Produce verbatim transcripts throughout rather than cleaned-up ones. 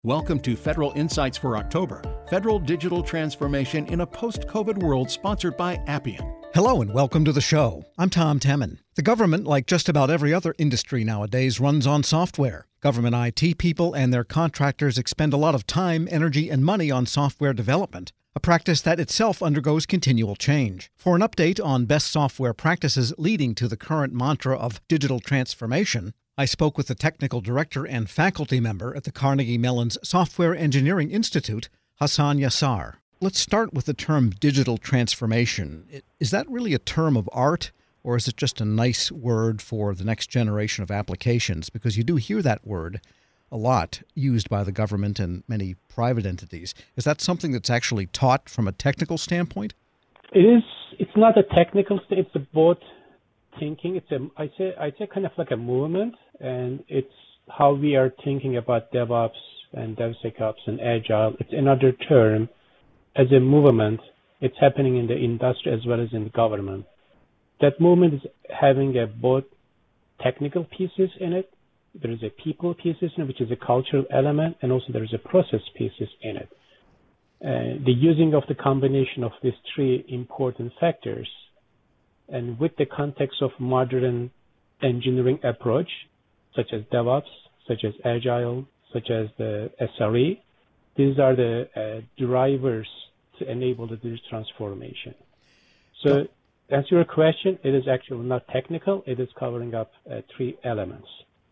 Welcome to Federal Insights for October, Federal Digital Transformation in a Post-COVID World, sponsored by Appian. Hello and welcome to the show. I'm Tom Temin. The government, like just about every other industry nowadays, runs on software. Government I T people and their contractors expend a lot of time, energy, and money on software development, a practice that itself undergoes continual change. For an update on best software practices leading to the current mantra of digital transformation, I spoke with the technical director and faculty member at the Carnegie Mellon's Software Engineering Institute, Hassan Yassar. Let's start with the term digital transformation. Is that really a term of art, or is it just a nice word for the next generation of applications? Because you do hear that word a lot used by the government and many private entities. Is that something that's actually taught from a technical standpoint? It is. It's not a technical. It's a both thinking. It's a. I say. I say kind of like a movement, and it's how we are thinking about DevOps and DevSecOps and Agile. It's another term. As a movement, it's happening in the industry as well as in the government. That movement is having a both technical pieces in it. There is a people pieces in it, which is a cultural element, and also there is a process pieces in it. Uh, the using of the combination of these three important factors, and with the context of modern engineering approach, such as DevOps, such as Agile, such as the S R E, these are the uh, drivers to enable the digital transformation. So, to answer your question, it is actually not technical. It is covering up uh, three elements.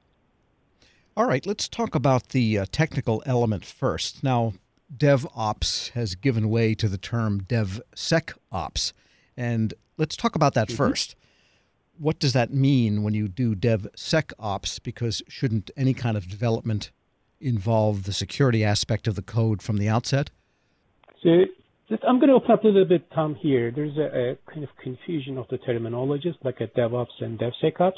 All right, let's talk about the uh, technical element first. Now, DevOps has given way to the term DevSecOps, and let's talk about that mm-hmm. first. What does that mean when you do DevSecOps? Because shouldn't any kind of development involve the security aspect of the code from the outset? So just, I'm going to open up a little bit, Tom, here. There's a, a kind of confusion of the terminologies, like a DevOps and DevSecOps.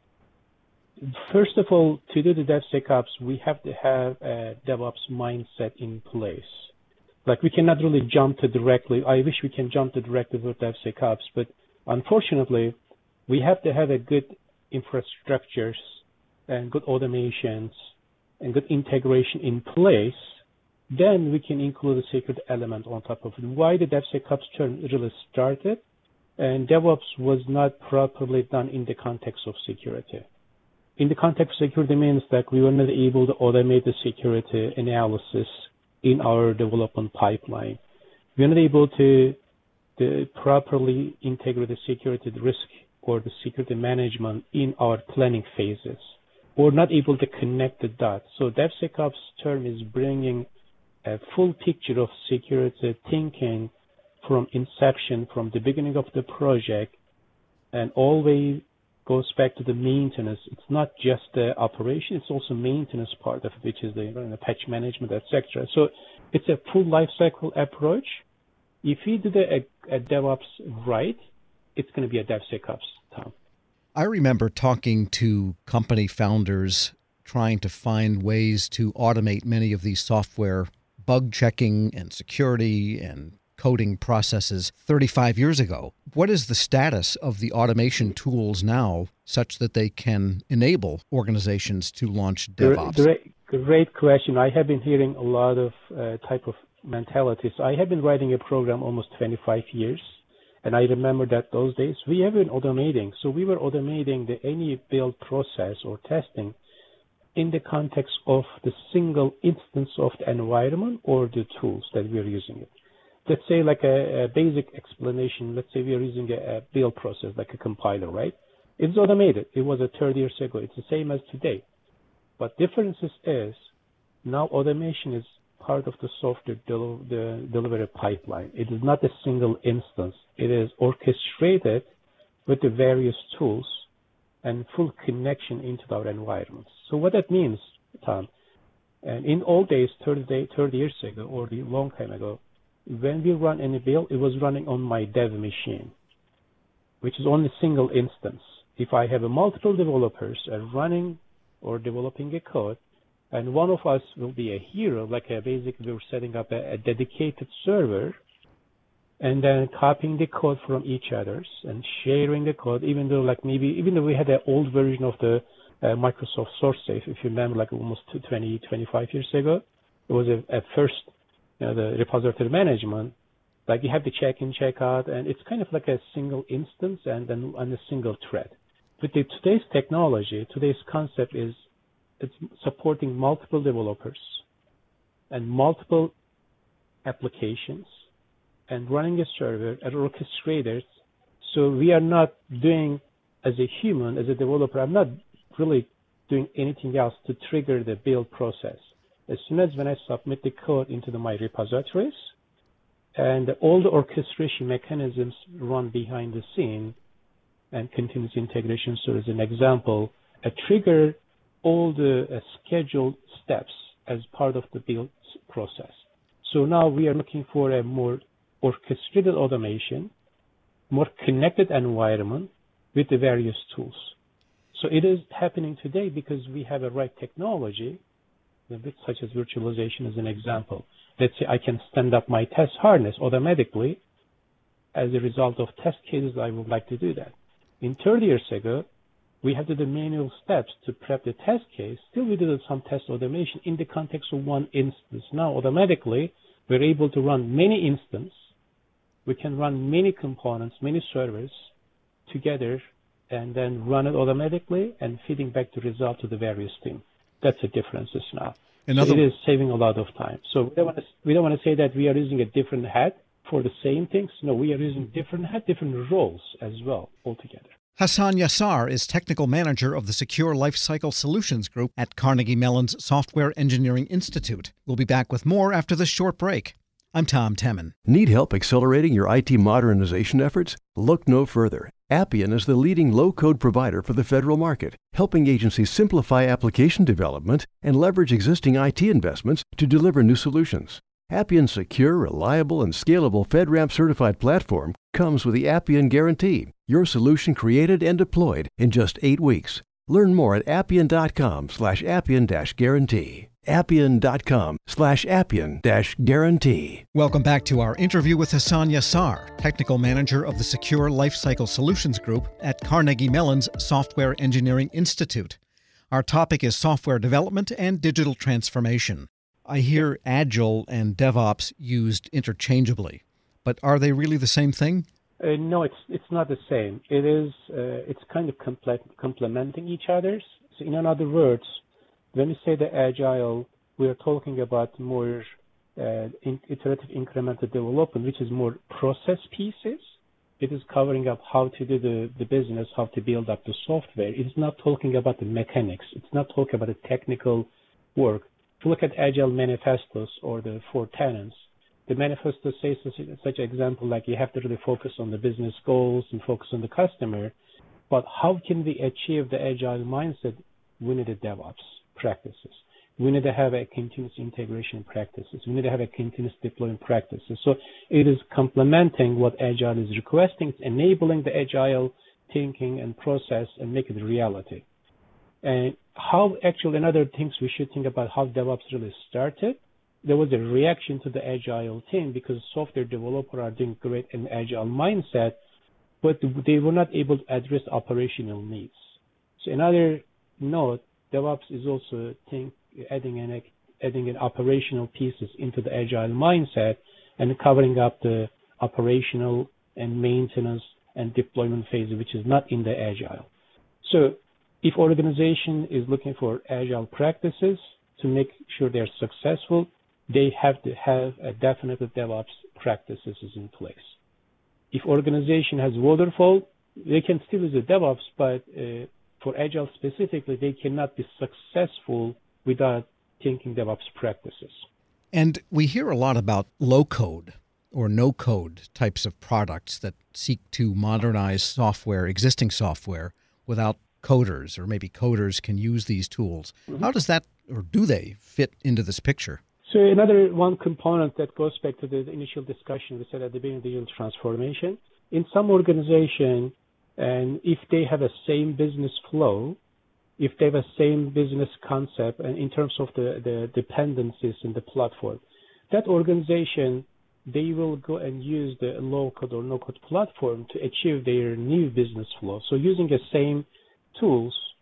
First of all, to do the DevSecOps, we have to have a DevOps mindset in place. Like, we cannot really jump to directly, I wish we can jump to directly with DevSecOps, but unfortunately, we have to have a good infrastructures and good automations and good integration in place. Then we can include a security element on top of it. Why the DevSecOps term really started, and DevOps was not properly done in the context of security. In the context of security means that we were not able to automate the security analysis in our development pipeline. We were not able to, to properly integrate the security risk or the security management in our planning phases. We're not able to connect the dots. So DevSecOps term is bringing a full picture of security thinking from inception, from the beginning of the project, and always goes back to the maintenance. It's not just the operation, it's also maintenance part of it, which is the, you know, the patch management, et cetera. So it's a full life cycle approach. If we do the a, a DevOps right, it's going to be a DevSecOps, Tom. I remember talking to company founders trying to find ways to automate many of these software bug checking and security and coding processes thirty-five years ago. What is the status of the automation tools now such that they can enable organizations to launch DevOps? Great, great question. I have been hearing a lot of uh, type of mentalities. I have been writing a program almost twenty-five years. And I remember that those days we have been automating. So we were automating the any build process or testing in the context of the single instance of the environment or the tools that we are using it. Let's say like a, a basic explanation. Let's say we are using a, a build process like a compiler, right? It's automated. It was a thirty years ago. It's the same as today. But differences is now automation is part of the software del- the delivery pipeline. It is not a single instance. It is orchestrated with the various tools and full connection into our environments. So what that means, Tom, and in old days, thirty, day, thirty years ago or a long time ago, when we run any build, it was running on my dev machine, which is only a single instance. If I have a multiple developers are running or developing a code, and one of us will be a hero, like a, basically we're setting up a, a dedicated server, and then copying the code from each other's and sharing the code, even though like maybe, even though we had an old version of the uh, Microsoft SourceSafe, if you remember, like almost twenty, twenty-five years ago, it was a, a first, you know, the repository management, like you have to check in, check out, and it's kind of like a single instance and then and a single thread. With the, today's technology, today's concept is it's supporting multiple developers and multiple applications and running a server and orchestrators. So we are not doing, as a human, as a developer, I'm not really doing anything else to trigger the build process. As soon as when I submit the code into the, my repositories, and all the orchestration mechanisms run behind the scene, and continuous integration. So as an example, a trigger all the uh, scheduled steps as part of the build process. So now we are looking for a more orchestrated automation, more connected environment with the various tools. So it is happening today because we have a right technology, a bit such as virtualization as an example. Let's say I can stand up my test harness automatically as a result of test cases. I would like to do that. In thirty years ago, we had to do manual steps to prep the test case. Still, we did some test automation in the context of one instance. Now, automatically, we're able to run many instances. We can run many components, many servers together, and then run it automatically and feeding back the result to the various teams. That's the differences now. So it is saving a lot of time. So we don't want to, we don't want to say that we are using a different hat for the same things. No, we are using different hat, different roles as well altogether. Hassan Yassar is Technical Manager of the Secure Lifecycle Solutions Group at Carnegie Mellon's Software Engineering Institute. We'll be back with more after this short break. I'm Tom Temin. Need help accelerating your I T modernization efforts? Look no further. Appian is the leading low-code provider for the federal market, helping agencies simplify application development and leverage existing I T investments to deliver new solutions. Appian's secure, reliable, and scalable FedRAMP-certified platform comes with the Appian Guarantee, your solution created and deployed in just eight weeks. Learn more at appian.com slash appian dash guarantee. appian.com slash appian dash guarantee. Welcome back to our interview with Hassan Yassar, Technical Manager of the Secure Lifecycle Solutions Group at Carnegie Mellon's Software Engineering Institute. Our topic is software development and digital transformation. I hear Agile and DevOps used interchangeably, but are they really the same thing? Uh, no, it's it's not the same. It is uh, it's kind of comple- complementing each other. So in other words, when we say the Agile, we are talking about more uh, in- iterative incremental development, which is more process pieces. It is covering up how to do the, the business, how to build up the software. It is not talking about the mechanics. It's not talking about the technical work. If you look at Agile manifestos or the four tenets, the manifesto says such an example like you have to really focus on the business goals and focus on the customer. But how can we achieve the Agile mindset? We need a DevOps practices. We need to have a continuous integration practices. We need to have a continuous deployment practices. So it is complementing what Agile is requesting. It's enabling the Agile thinking and process and make it a reality. And how actually another things we should think about how DevOps really started. There was a reaction to the Agile team because software developers are doing great in Agile mindset, but they were not able to address operational needs. So another note, DevOps is also think, adding an adding an operational pieces into the Agile mindset and covering up the operational and maintenance and deployment phase, which is not in the Agile. So if organization is looking for Agile practices to make sure they're successful, they have to have a definite DevOps practices in place. If organization has waterfall, they can still use the DevOps, but uh, for Agile specifically, they cannot be successful without thinking DevOps practices. And we hear a lot about low-code or no-code types of products that seek to modernize software, existing software, without coders, or maybe coders can use these tools. Mm-hmm. How does that, or do they, fit into this picture? So another one component that goes back to the initial discussion we said at the beginning of digital transformation. In some organization, and if they have a same business flow, if they have a same business concept, and in terms of the, the dependencies in the platform, that organization, they will go and use the low-code or no-code platform to achieve their new business flow. So using the same tools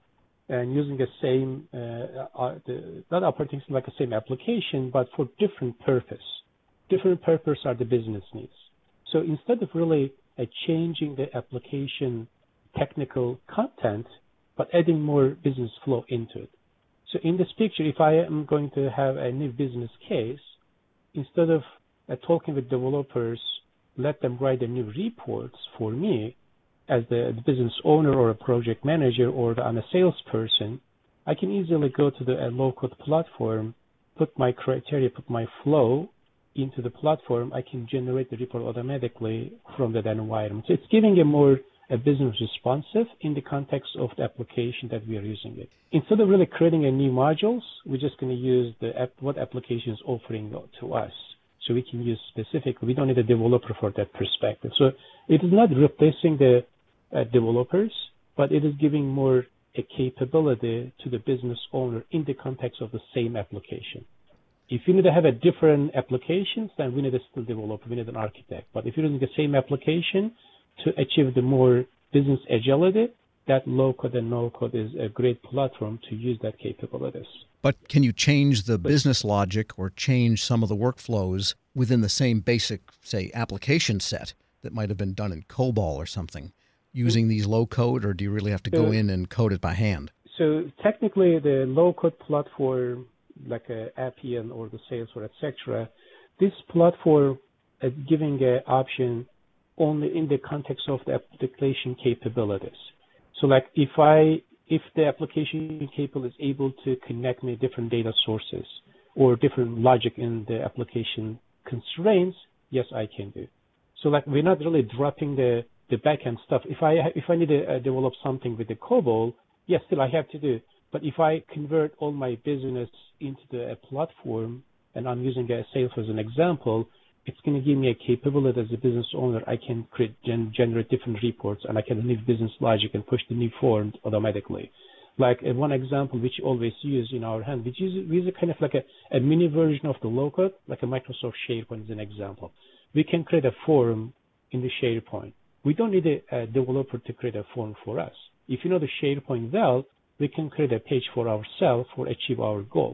and using the same, uh, uh, the, not operating system like the same application, but for different purpose. Different purpose are the business needs. So instead of really uh, changing the application technical content, but adding more business flow into it. So in this picture, if I am going to have a new business case, instead of uh, talking with developers, let them write the new reports for me as the, the business owner or a project manager or the, I'm a salesperson, I can easily go to the uh, low-code platform, put my criteria, put my flow into the platform. I can generate the report automatically from that environment. So it's giving a more a business responsive in the context of the application that we are using it. Instead of really creating a new modules, we're just going to use the app, what application is offering to us. So we can use specifically, we don't need a developer for that perspective. So it is not replacing the uh, developers, but it is giving more a capability to the business owner in the context of the same application. If you need to have a different applications, then we need a still developer, we need an architect. But if you're using the same application to achieve the more business agility, that low-code and no-code is a great platform to use that capabilities. But can you change the business logic or change some of the workflows within the same basic, say, application set that might have been done in COBOL or something using these low-code, or do you really have to go in and code it by hand? So technically, the low-code platform, like a Appian or the Salesforce, et cetera, this platform is giving an option only in the context of the application capabilities. So like if I, if the application capable is able to connect me different data sources or different logic in the application constraints, yes, I can do. So like we're not really dropping the, the backend stuff. If I, if I need to uh, develop something with the COBOL, yes, still I have to do. But if I convert all my business into the uh, platform, and I'm using a Salesforce as an example, it's going to give me a capability as a business owner. I can create, gen- generate different reports, and I can leave business logic and push the new form automatically. Like uh, one example, which we always use in our hand, which is, is a kind of like a, a mini version of the low-code, like a Microsoft SharePoint is an example. We can create a form in the SharePoint. We don't need a, a developer to create a form for us. If you know the SharePoint well, we can create a page for ourselves for achieve our goals.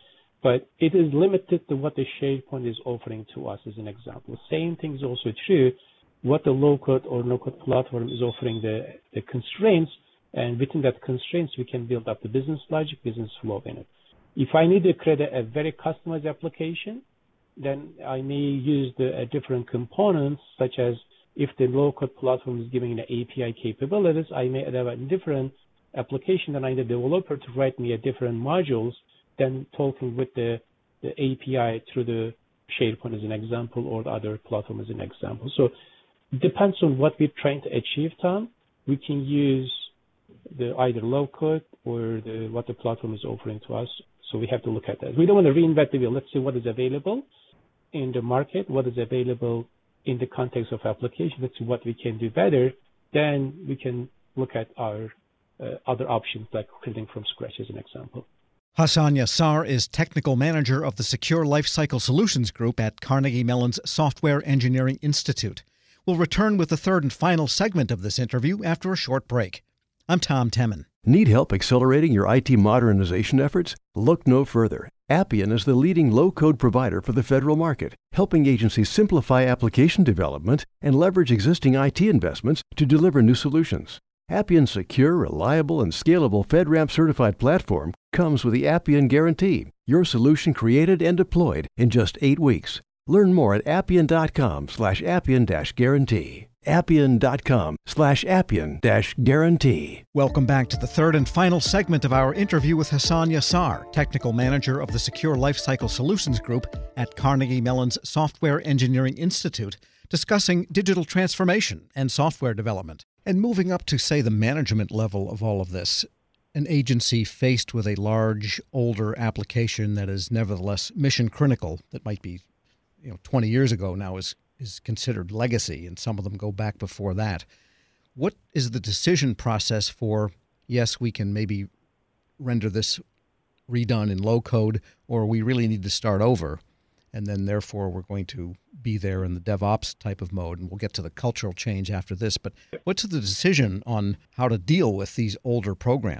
But it is limited to what the SharePoint is offering to us as an example. Same thing is also true what the low-code or no-code platform is offering the, the constraints, and within that constraints, we can build up the business logic, business flow in it. If I need to create a, a very customized application, then I may use the uh, different components, such as if the low-code platform is giving the A P I capabilities, I may have a different application, and I need a developer to write me a different modules than talking with the, the A P I through the SharePoint as an example or the other platform as an example. So it depends on what we're trying to achieve, Tom. We can use the either low code or the, what the platform is offering to us. So we have to look at that. We don't want to reinvent the wheel. Let's see what is available in the market, what is available in the context of application. Let's see what we can do better. Then we can look at our uh, other options, like creating from scratch as an example. Hassan Yassar is Technical Manager of the Secure Lifecycle Solutions Group at Carnegie Mellon's Software Engineering Institute. We'll return with the third and final segment of this interview after a short break. I'm Tom Temin. Need help accelerating your I T modernization efforts? Look no further. Appian is the leading low-code provider for the federal market, helping agencies simplify application development and leverage existing I T investments to deliver new solutions. Appian's secure, reliable, and scalable FedRAMP certified platform comes with the Appian Guarantee, your solution created and deployed in just eight weeks. Learn more at appian.com slash appian dash guarantee. appian.com slash appian dash guarantee. Welcome back to the third and final segment of our interview with Hassan Yassar, Technical Manager of the Secure Lifecycle Solutions Group at Carnegie Mellon's Software Engineering Institute, discussing digital transformation and software development. And moving up to, say, the management level of all of this, an agency faced with a large, older application that is nevertheless mission critical, that might be, you know, twenty years ago now is is considered legacy, and some of them go back before that. What is the decision process for, yes, we can maybe render this redone in low code, or we really need to start over, and then therefore we're going to be there in the DevOps type of mode, and we'll get to the cultural change after this. But what's the decision on how to deal with these older programs?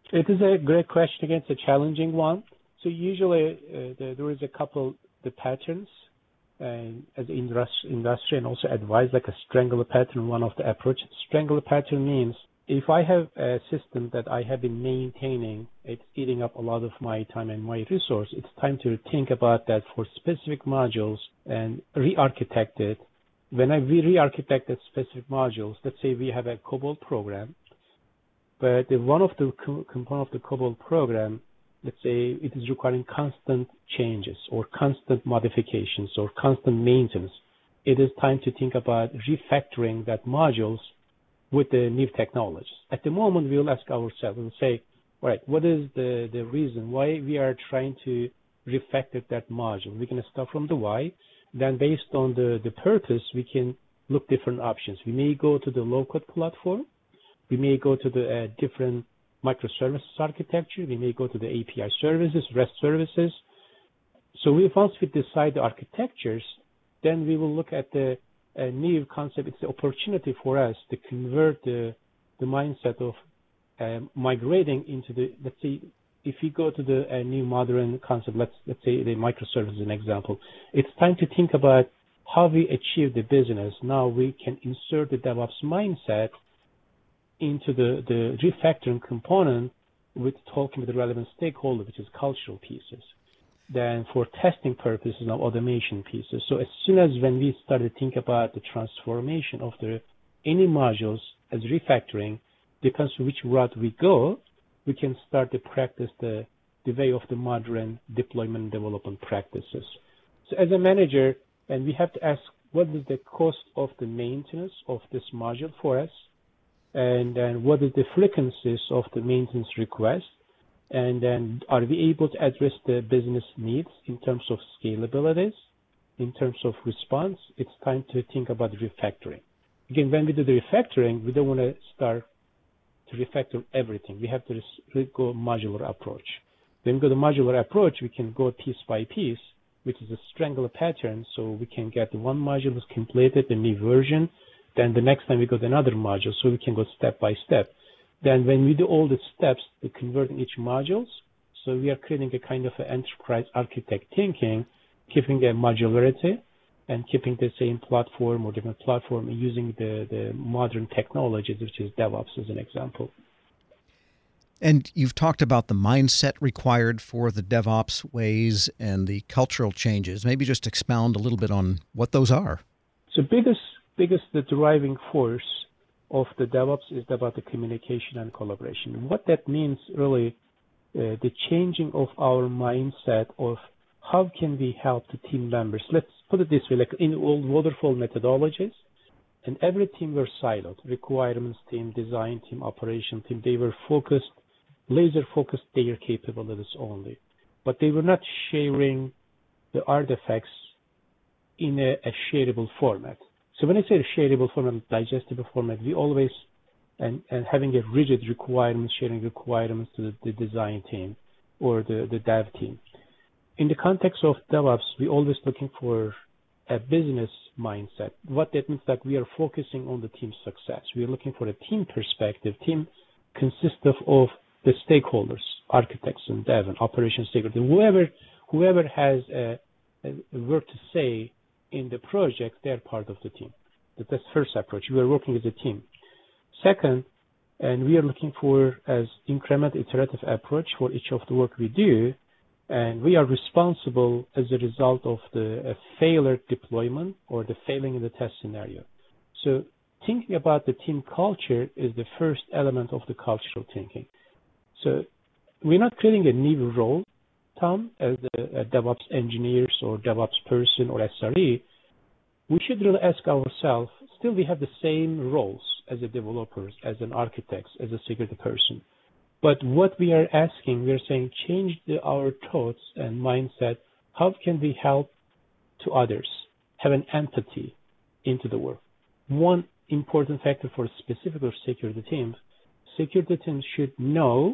It is a great question. Again, it's a challenging one. So usually uh, the, there is a couple the patterns and as industry, industry and also advice like a strangler pattern, one of the approaches. Strangler pattern means if I have a system that I have been maintaining, it's eating up a lot of my time and my resource, it's time to think about that for specific modules and re-architect it. When I re-architect the specific modules, let's say we have a COBOL program, but the, one of the co- component of the COBOL program, let's say it is requiring constant changes or constant modifications or constant maintenance. It is time to think about refactoring that modules with the new technologies. At the moment, we will ask ourselves, we'll say, all right, what is the, the reason why we are trying to refactor that module? We're going to start from the why. Then based on the, the purpose, we can look different options. We may go to the low-code platform. We may go to the uh, different microservices architecture. We may go to the A P I services, REST services. So we, once we decide the architectures, then we will look at the uh, new concept. It's the opportunity for us to convert the, the mindset of uh, migrating into the, let's say, if you go to the uh, new modern concept, let's let's say the microservice is an example. It's time to think about how we achieve the business. Now we can insert the DevOps mindset into the, the refactoring component with talking with the relevant stakeholder, which is cultural pieces. Then for testing purposes, now automation pieces. So as soon as when we start to think about the transformation of the any modules as refactoring, depends on which route we go, we can start to practice the, the way of the modern deployment and development practices. So as a manager, and we have to ask what is the cost of the maintenance of this module for us, and then what is the frequencies of the maintenance request, and then are we able to address the business needs in terms of scalabilities, in terms of response. It's time to think about refactoring. Again, when we do the refactoring, we don't want to start to refactor everything. We have to go modular approach. When we go to modular approach, we can go piece by piece, which is a strangler pattern, so we can get one module is completed, the new version, then the next time we go to another module, so we can go step by step. Then when we do all the steps to convert each modules, so we are creating a kind of an enterprise architect thinking, keeping a modularity and keeping the same platform or different platform and using the, the modern technologies, which is DevOps as an example. And you've talked about the mindset required for the DevOps ways and the cultural changes. Maybe just expound a little bit on what those are. So biggest, biggest the driving force of the DevOps is about the communication and collaboration. What that means really, uh, the changing of our mindset of how can we help the team members. Let's put it this way, like in old waterfall methodologies, and every team were siloed. Requirements team, design team, operation team, they were focused, laser focused their capabilities only. But they were not sharing the artifacts in a, a shareable format. So when I say a shareable format, digestible format, we always, and, and having a rigid requirements, sharing requirements to the, the design team or the, the dev team. In the context of DevOps, we're always looking for a business mindset. What that means that we are focusing on the team success. We are looking for a team perspective. Team consists of, of the stakeholders, architects and dev and operations stakeholders. Whoever, whoever has a, a word to say in the project, they're part of the team. That's the first approach. We are working as a team. Second, and we are looking for as increment iterative approach for each of the work we do, and we are responsible as a result of the failure deployment or the failing in the test scenario. So thinking about the team culture is the first element of the cultural thinking. So we're not creating a new role, Tom, as a, a DevOps engineers or DevOps person or S R E. We should really ask ourselves, still we have the same roles as a developers, as an architect, as a security person. But what we are asking, we are saying, change the, our thoughts and mindset. How can we help to others? Have an empathy into the work. One important factor for specific or security teams, security teams should know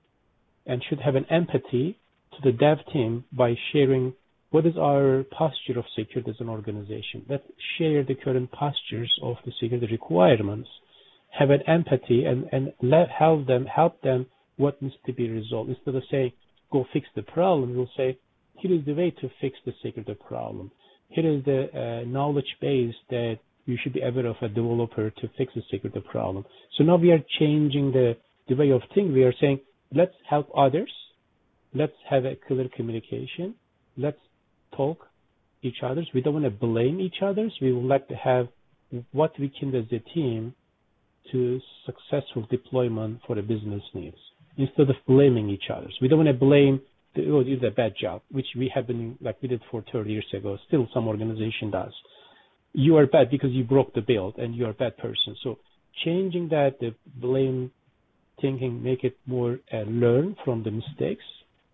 and should have an empathy to the dev team by sharing what is our posture of security as an organization. Let's share the current postures of the security requirements, have an empathy, and, and let help them help them what needs to be resolved. Instead of saying, go fix the problem, we'll say, here is the way to fix the security problem. Here is the uh, knowledge base that you should be aware of a developer to fix the security problem. So now we are changing the, the way of thinking. We are saying, let's help others. Let's have a clear communication. Let's talk each other. We don't want to blame each other. We would like to have what we can do as a team to successful deployment for the business needs, instead of blaming each other. We don't want to blame, the, oh, you did a bad job, which we have been, like we did for thirty years ago. Still some organization does. You are bad because you broke the build and you're a bad person. So changing that, the blame thinking, make it more uh, learn from the mistakes,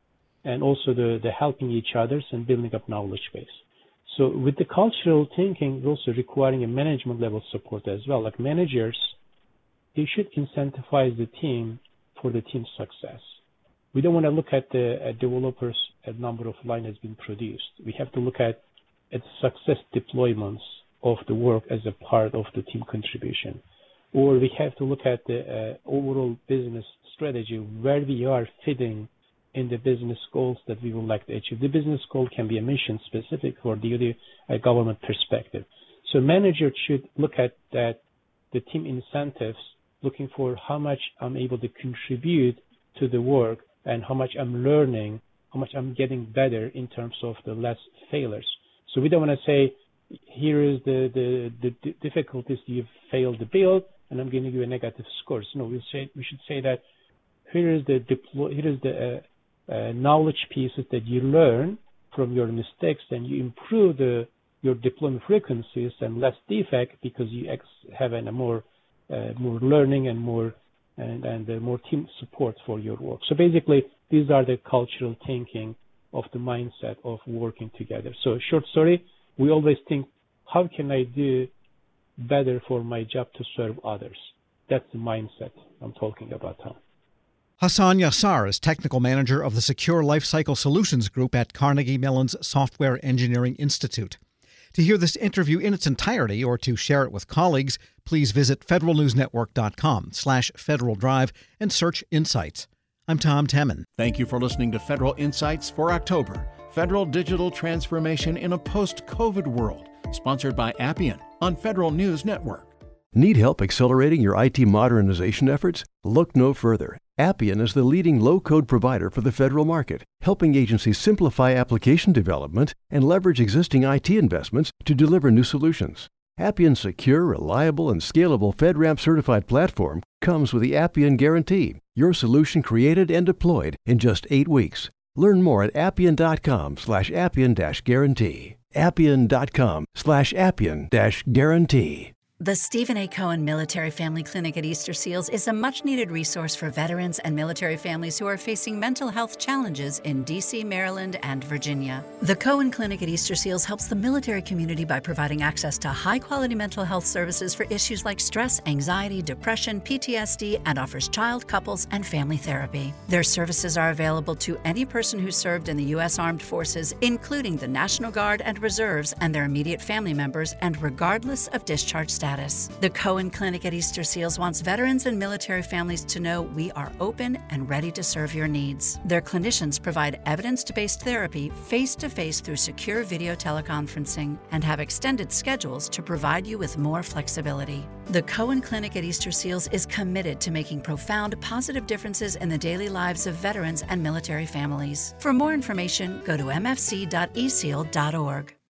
and also the, the helping each others and building up knowledge base. So with the cultural thinking, we're also requiring a management level support as well. Like managers, they should incentivize the team for the team's success. We don't want to look at the at developers, a number of lines has been produced. We have to look at, at success deployments of the work as a part of the team contribution. Or we have to look at the uh, overall business strategy, where we are fitting in the business goals that we would like to achieve. The business goal can be a mission specific for the uh, government perspective. So managers should look at that, the team incentives, looking for how much I'm able to contribute to the work and how much I'm learning, how much I'm getting better in terms of the less failures. So we don't want to say, here is the, the, the difficulties you've failed the build, and I'm giving you a negative score. So no, we'll say, we should say that here is the deploy, here is the uh, uh, knowledge pieces that you learn from your mistakes, and you improve the your deployment frequencies and less defect because you ex- have a more uh, more learning and more and, and uh, more team support for your work. So basically, these are the cultural thinking of the mindset of working together. So short story, we always think, how can I do better for my job to serve others? That's the mindset I'm talking about, Tom. Hassan Yassar is Technical Manager of the Secure Lifecycle Solutions Group at Carnegie Mellon's Software Engineering Institute. To hear this interview in its entirety or to share it with colleagues, please visit federalnewsnetwork.com slash Federal Drive and search Insights. I'm Tom Temin. Thank you for listening to Federal Insights for October, Federal Digital Transformation in a Post-COVID World, sponsored by Appian on Federal News Network. Need help accelerating your I T modernization efforts? Look no further. Appian is the leading low-code provider for the federal market, helping agencies simplify application development and leverage existing I T investments to deliver new solutions. Appian's secure, reliable, and scalable FedRAMP certified platform comes with the Appian Guarantee, your solution created and deployed in just eight weeks. Learn more at appian.com slash appian dash guarantee. appian.com slash appian dash guarantee. The Stephen A. Cohen Military Family Clinic at Easter Seals is a much-needed resource for veterans and military families who are facing mental health challenges in D C, Maryland, and Virginia. The Cohen Clinic at Easter Seals helps the military community by providing access to high-quality mental health services for issues like stress, anxiety, depression, P T S D, and offers child, couples, and family therapy. Their services are available to any person who served in the U S Armed Forces, including the National Guard and Reserves and their immediate family members, and regardless of discharge status. The Cohen Clinic at Easter Seals wants veterans and military families to know we are open and ready to serve your needs. Their clinicians provide evidence-based therapy face-to-face through secure video teleconferencing and have extended schedules to provide you with more flexibility. The Cohen Clinic at Easter Seals is committed to making profound positive differences in the daily lives of veterans and military families. For more information, go to m f c dot e seal dot org.